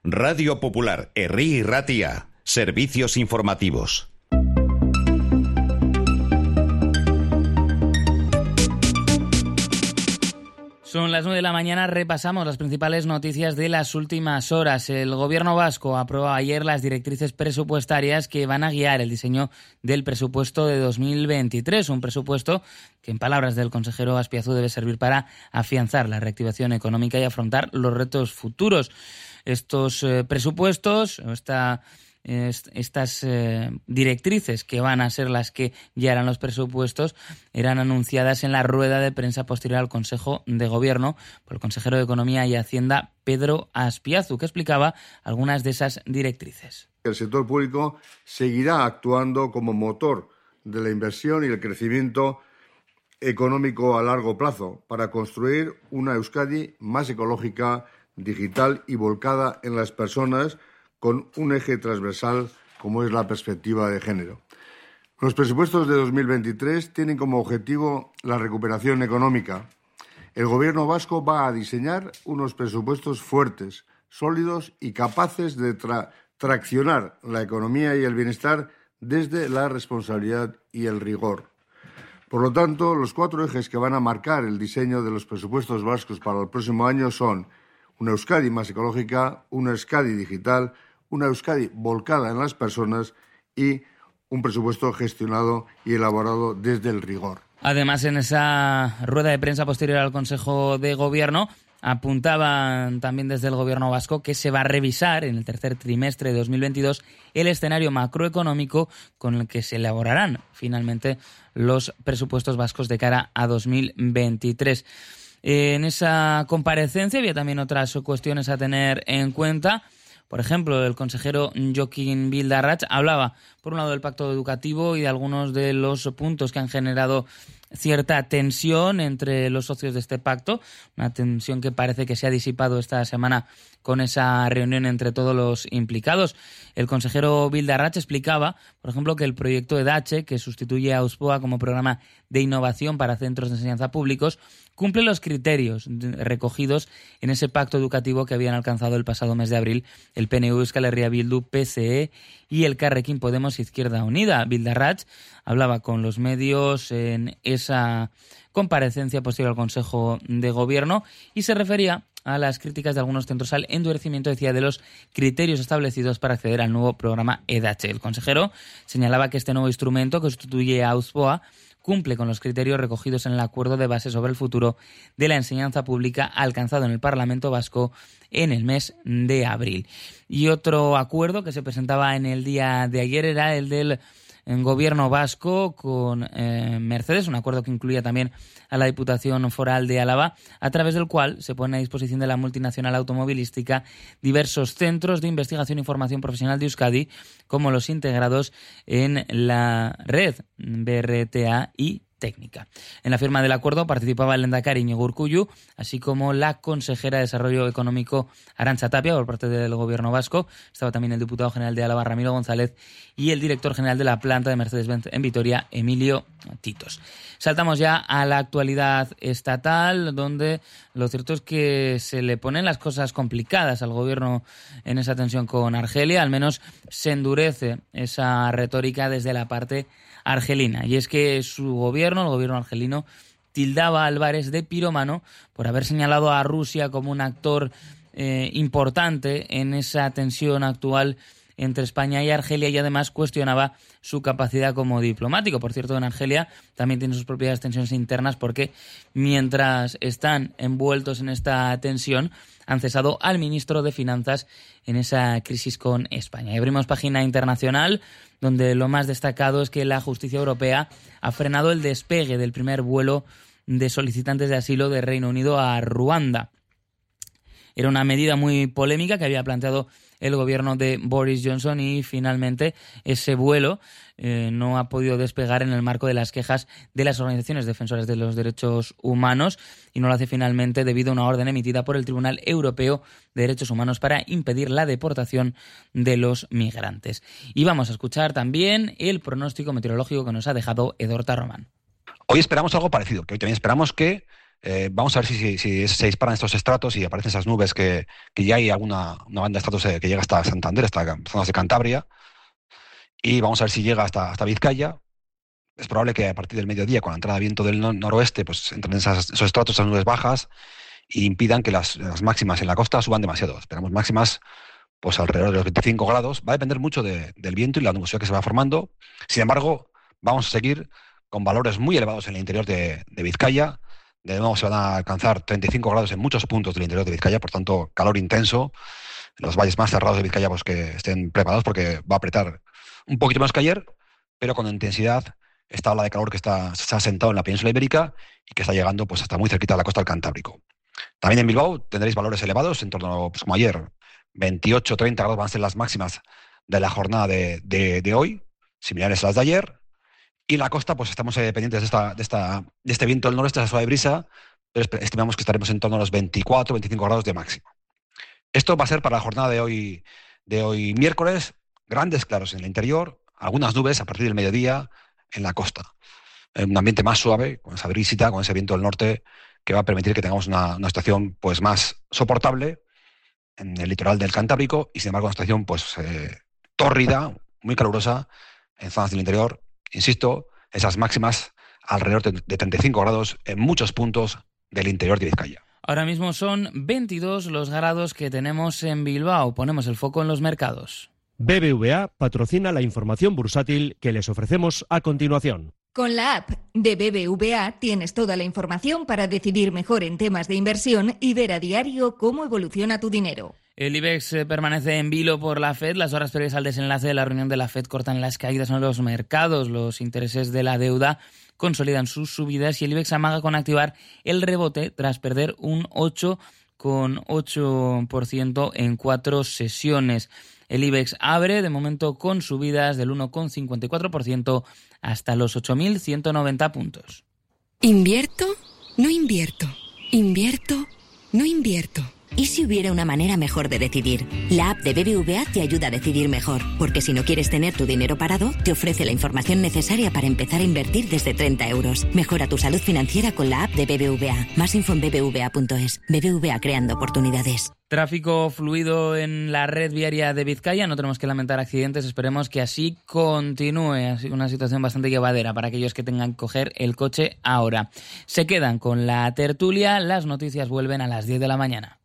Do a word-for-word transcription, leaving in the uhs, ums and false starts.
Radio Popular, Herri y Ratia. Servicios informativos. Son las nueve de la mañana, repasamos las principales noticias de las últimas horas. El Gobierno vasco aprobó ayer las directrices presupuestarias que van a guiar el diseño del presupuesto de dos mil veintitrés, un presupuesto que, en palabras del consejero Azpiazu, debe servir para afianzar la reactivación económica y afrontar los retos futuros. Estos eh, presupuestos, esta... Estas eh, directrices que van a ser las que guiarán los presupuestos eran anunciadas en la rueda de prensa posterior al Consejo de Gobierno por el consejero de Economía y Hacienda, Pedro Azpiazu, que explicaba algunas de esas directrices. El sector público seguirá actuando como motor de la inversión y el crecimiento económico a largo plazo para construir una Euskadi más ecológica, digital y volcada en las personas, con un eje transversal como es la perspectiva de género. Los presupuestos de dos mil veintitrés tienen como objetivo la recuperación económica. El Gobierno vasco va a diseñar unos presupuestos fuertes, sólidos y capaces de tra- traccionar la economía y el bienestar desde la responsabilidad y el rigor. Por lo tanto, los cuatro ejes que van a marcar el diseño de los presupuestos vascos para el próximo año son una Euskadi más ecológica, una Euskadi digital, una Euskadi volcada en las personas y un presupuesto gestionado y elaborado desde el rigor. Además, en esa rueda de prensa posterior al Consejo de Gobierno, apuntaban también desde el Gobierno vasco que se va a revisar en el tercer trimestre de dos mil veintidós el escenario macroeconómico con el que se elaborarán finalmente los presupuestos vascos de cara a dos mil veintitrés. En esa comparecencia había también otras cuestiones a tener en cuenta. Por ejemplo, el consejero Jokin Bildarratz hablaba, por un lado, del pacto educativo y de algunos de los puntos que han generado cierta tensión entre los socios de este pacto, una tensión que parece que se ha disipado esta semana con esa reunión entre todos los implicados. El consejero Bildarratz explicaba, por ejemplo, que el proyecto EDACHE, que sustituye a Auspoa como programa de innovación para centros de enseñanza públicos, cumple los criterios recogidos en ese pacto educativo que habían alcanzado el pasado mes de abril el P N V, Euskal Herria Bildu, P S E y el Carrequín Podemos Izquierda Unida. Bildarratz hablaba con los medios en esa comparecencia posterior al Consejo de Gobierno y se refería a las críticas de algunos centros al endurecimiento, decía, de los criterios establecidos para acceder al nuevo programa EDACHE. El consejero señalaba que este nuevo instrumento, que sustituye a Auspoa, cumple con los criterios recogidos en el acuerdo de base sobre el futuro de la enseñanza pública alcanzado en el Parlamento Vasco en el mes de abril. Y otro acuerdo que se presentaba en el día de ayer era el del Gobierno vasco con eh, Mercedes, un acuerdo que incluía también a la Diputación Foral de Álava, a través del cual se pone a disposición de la multinacional automovilística diversos centros de investigación y formación profesional de Euskadi, como los integrados en la red B R T A y técnica. En la firma del acuerdo participaba el lehendakari Iñigo Urkullu, así como la consejera de Desarrollo Económico Arantxa Tapia por parte del Gobierno vasco. Estaba también el diputado general de Álava, Ramiro González, y el director general de la planta de Mercedes-Benz en Vitoria, Emilio Titos. Saltamos ya a la actualidad estatal, donde lo cierto es que se le ponen las cosas complicadas al Gobierno en esa tensión con Argelia. Al menos se endurece esa retórica desde la parte argelina. Y es que su gobierno, el gobierno argelino, tildaba a Álvarez de pirómano por haber señalado a Rusia como un actor eh, importante en esa tensión actual entre España y Argelia, y además cuestionaba su capacidad como diplomático. Por cierto, en Argelia también tiene sus propias tensiones internas porque mientras están envueltos en esta tensión han cesado al ministro de Finanzas en esa crisis con España. Y abrimos página internacional, donde lo más destacado es que la justicia europea ha frenado el despegue del primer vuelo de solicitantes de asilo de Reino Unido a Ruanda. Era una medida muy polémica que había planteado el gobierno de Boris Johnson y finalmente ese vuelo eh, no ha podido despegar en el marco de las quejas de las organizaciones defensoras de los derechos humanos, y no lo hace finalmente debido a una orden emitida por el Tribunal Europeo de Derechos Humanos para impedir la deportación de los migrantes. Y vamos a escuchar también el pronóstico meteorológico que nos ha dejado Edorta Román. Hoy esperamos algo parecido, que hoy también esperamos que Eh, vamos a ver si, si, si se disparan estos estratos y aparecen esas nubes que, que ya hay alguna una banda de estratos eh, que llega hasta Santander, hasta zonas de Cantabria, y vamos a ver si llega hasta, hasta Vizcaya. Es probable que a partir del mediodía, con la entrada de viento del no- noroeste, pues entren esas, esos estratos, esas nubes bajas, y impidan que las, las máximas en la costa suban demasiado. Esperamos máximas pues alrededor de los veinticinco grados. Va a depender mucho de, del viento y la nubosidad que se va formando. Sin embargo, vamos a seguir con valores muy elevados en el interior de, de Vizcaya. De nuevo se van a alcanzar treinta y cinco grados en muchos puntos del interior de Vizcaya, por tanto, calor intenso. En los valles más cerrados de Vizcaya, pues que estén preparados porque va a apretar un poquito más que ayer, pero con intensidad esta ola de calor que está, se ha sentado en la península ibérica y que está llegando pues hasta muy cerquita de la costa del Cantábrico. También en Bilbao tendréis valores elevados, en torno, pues como ayer, veintiocho treinta grados van a ser las máximas de la jornada de, de, de hoy, similares a las de ayer. Y en la costa, pues estamos eh, pendientes de, esta, de, esta, de este viento del noroeste, esa suave brisa, pero estimamos que estaremos en torno a los veinticuatro veinticinco grados de máximo. Esto va a ser para la jornada de hoy, de hoy miércoles, grandes claros en el interior, algunas nubes a partir del mediodía en la costa. Un ambiente más suave, con esa brisita, con ese viento del norte, que va a permitir que tengamos una, una situación pues, más soportable en el litoral del Cantábrico y, sin embargo, una situación pues, eh, tórrida, muy calurosa en zonas del interior. Insisto, esas máximas alrededor de, de treinta y cinco grados en muchos puntos del interior de Vizcaya. Ahora mismo son veintidós los grados que tenemos en Bilbao. Ponemos el foco en los mercados. B B V A patrocina la información bursátil que les ofrecemos a continuación. Con la app de B B V A tienes toda la información para decidir mejor en temas de inversión y ver a diario cómo evoluciona tu dinero. El IBEX eh, permanece en vilo por la Fed. Las horas previas al desenlace de la reunión de la Fed cortan las caídas en los mercados. Los intereses de la deuda consolidan sus subidas y el IBEX amaga con activar el rebote tras perder un ocho coma ocho por ciento en cuatro sesiones. El IBEX abre de momento con subidas del uno coma cincuenta y cuatro por ciento hasta los ocho mil ciento noventa puntos. ¿Invierto? No invierto. ¿Invierto? No invierto. ¿Y si hubiera una manera mejor de decidir? La app de B B V A te ayuda a decidir mejor, porque si no quieres tener tu dinero parado, te ofrece la información necesaria para empezar a invertir desde treinta euros. Mejora tu salud financiera con la app de B B V A. Más info en b b v a punto es. B B V A, creando oportunidades. Tráfico fluido en la red viaria de Vizcaya, no tenemos que lamentar accidentes, esperemos que así continúe, así una situación bastante llevadera para aquellos que tengan que coger el coche ahora. Se quedan con la tertulia, las noticias vuelven a las diez de la mañana.